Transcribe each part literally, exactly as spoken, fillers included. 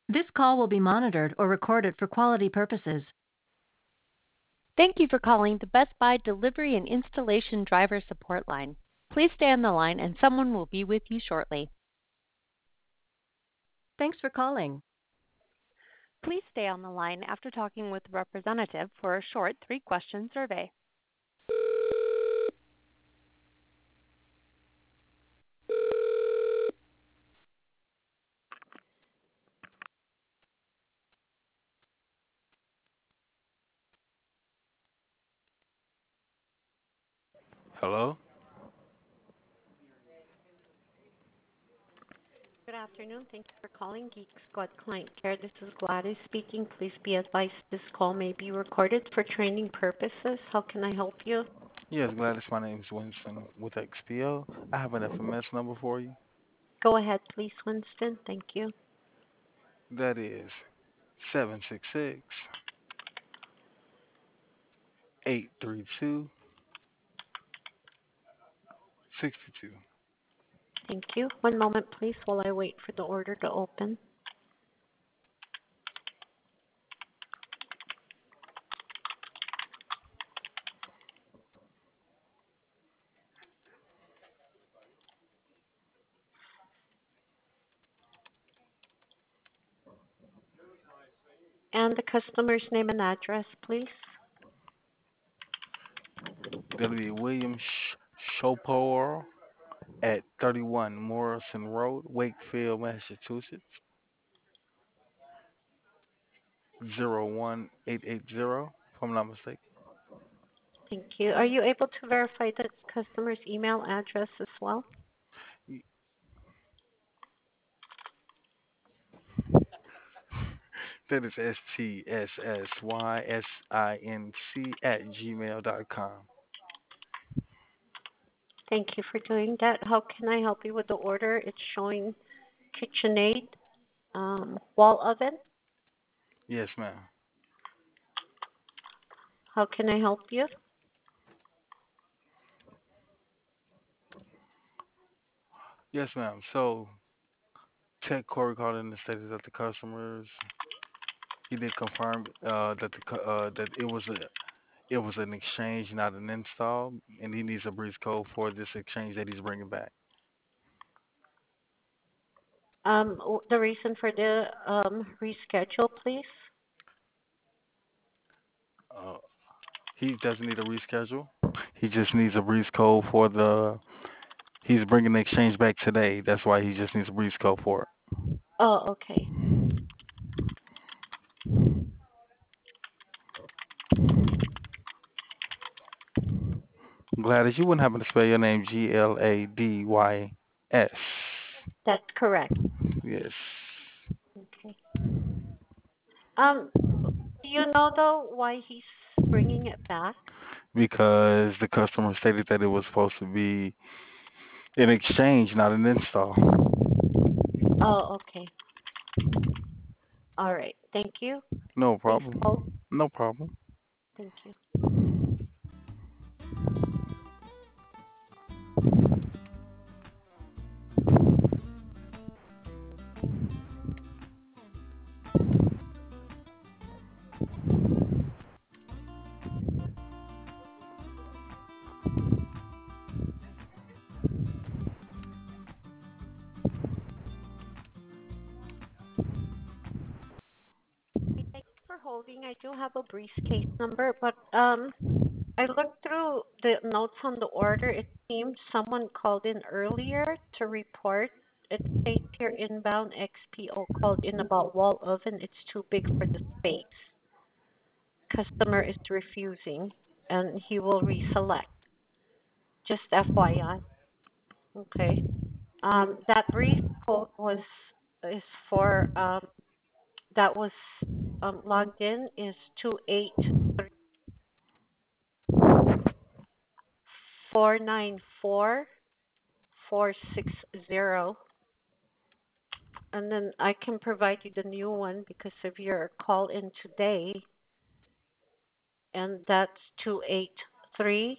This call will be monitored or recorded for quality purposes. Thank you for calling the Best Buy Delivery and Installation Driver Support Line. Please stay on the line and someone will be with you shortly. Thanks for calling. Please stay on the line after talking with a representative for a short three-question survey. Hello? Good afternoon. Thank you for calling Geek Squad Client Care. This is Gladys speaking. Please be advised this call may be recorded for training purposes. How can I help you? Yes, Gladys, my name is Winston with X P O. I have an F M S number for you. Go ahead, please, Winston. Thank you. That is seven six six, eight three two, six two. Thank you. One moment, please, while I wait for the order to open. And the customer's name and address, please. That'll be William Sh- Shopor at thirty-one Morrison Road, Wakefield, Massachusetts, zero one eight eight zero, if I'm not mistaken. Thank you. Are you able to verify the customer's email address as well? That is S T S S Y S I N C at gmail dot com. Thank you for doing that. How can I help you with the order? It's showing KitchenAid um, wall oven. Yes, ma'am. How can I help you? Yes, ma'am. So, Tech Corey called in and stated that the customers he did confirm uh, that the cu- uh, that it was a it was an exchange, not an install, and he needs a breeze code for this exchange that he's bringing back. Um, w- the reason for the um, reschedule, please. Uh, he doesn't need a reschedule. He just needs a breeze code for the. He's bringing the exchange back today. That's why he just needs a breeze code for it. Oh, okay. Gladys, you wouldn't happen to spell your name G L A D Y S? That's correct. Yes. Okay. Um, do you know though why he's bringing it back? Because the customer stated that it was supposed to be an exchange, not an install. Oh, okay. All right. Thank you. No Please problem. hold. No problem. Thank you. Thank you for holding. I do have a briefcase number, but um, I looked through the notes on the order. It seems someone called in earlier to report. It states here inbound X P O called in about wall oven. It's too big for the space. Customer is refusing, and he will reselect. Just F Y I. Okay. Um, that brief quote was is for um, that was um, logged in is two eight three four nine four four six zero. And then I can provide you the new one because of your call in today, and that's two eight three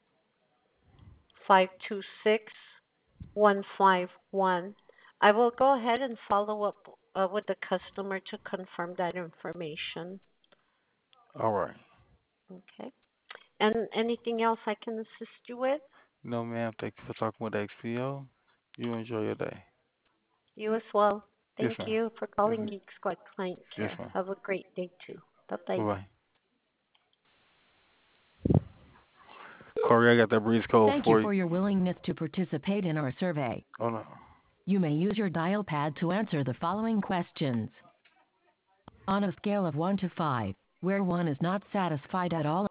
five two six one five one. I will go ahead and follow up uh, with the customer to confirm that information. All right. Okay. And anything else I can assist you with? No, ma'am. Thank you for talking with X P O. You enjoy your day. You as well. Yes, Thank ma'am. you for Yes, calling ma'am. Geek Squad Client Yes, Care. ma'am. Have a great day too. Bye Bye bye. bye. Corey, I got that breeze code Thank you for you. for your willingness to participate in our survey. Oh no. You may use your dial pad to answer the following questions. On a scale of one to five, where one is not satisfied at all